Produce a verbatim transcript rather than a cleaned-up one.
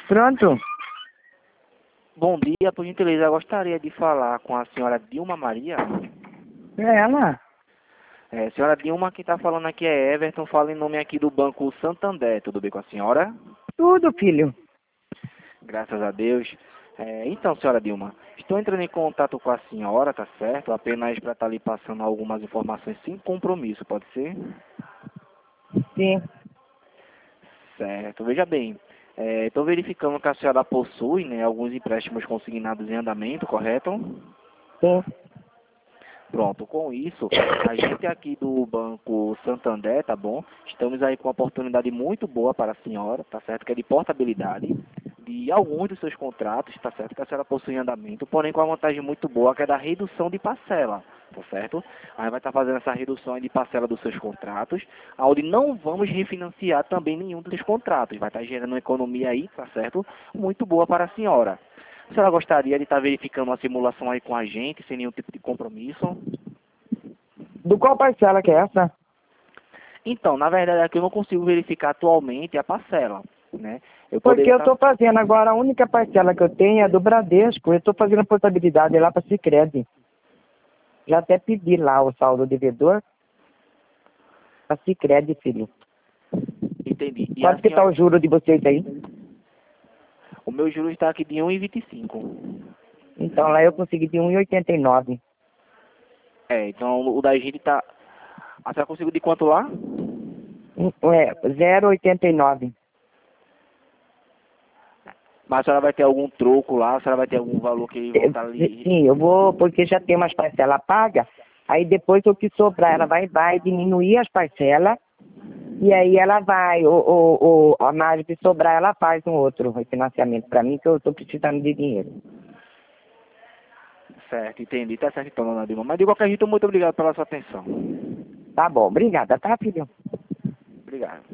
Pronto. Bom dia, por gentileza, eu gostaria de falar com a senhora Dilma Maria. É ela? É, senhora Dilma, quem está falando aqui é Everton, fala em nome aqui do Banco Santander. Tudo bem com a senhora? Tudo, filho. Graças a Deus. É, então, senhora Dilma, estou entrando em contato com a senhora, tá certo? Apenas para estar lhe passando algumas informações sem compromisso, pode ser? Sim. Certo. Veja bem, estou verificando que a senhora possui, né, alguns empréstimos consignados em andamento, correto? Sim. Pronto, com isso, a gente aqui do Banco Santander, tá bom? Estamos aí com uma oportunidade muito boa para a senhora, tá certo? Que é de portabilidade de alguns dos seus contratos, tá certo? Que a senhora possui em andamento, porém com uma vantagem muito boa, que é da redução de parcela, tá certo? Aí vai estar fazendo essa redução aí de parcela dos seus contratos, onde não vamos refinanciar também nenhum dos contratos. Vai estar gerando uma economia aí, tá certo? Muito boa para a senhora. A senhora gostaria de estar verificando uma simulação aí com a gente, sem nenhum tipo de compromisso? Do qual parcela que é essa? Então, na verdade, aqui eu não consigo verificar atualmente a parcela, né? Eu Porque poderia eu estar... estou fazendo agora, a única parcela que eu tenho é do Bradesco. Eu estou fazendo a portabilidade lá para Sicredi. Já até pedi lá o saldo devedor para Sicredi, filho. Entendi. E a Quanto que está senhora... o juro de vocês aí? O meu juro está aqui de um vírgula vinte e cinco. Então lá eu consegui de um vírgula oitenta e nove. É, então o da gente tá... A senhora conseguiu de quanto lá? É, zero vírgula oitenta e nove. Mas a senhora vai ter algum troco lá? A senhora vai ter algum valor que Eu- voltar ali? Sim, eu vou, porque já tem umas parcelas pagas, aí depois o que sobrar, ela vai, vai diminuir as parcelas, e aí ela vai, o, o, o, a margem que sobrar, ela faz um outro refinanciamento para mim, que eu estou precisando de dinheiro. Certo, entendi. Tá certo então, dona Dilma. Mas de qualquer jeito, muito obrigado pela sua atenção. Tá bom, obrigada, tá, filho? Obrigado.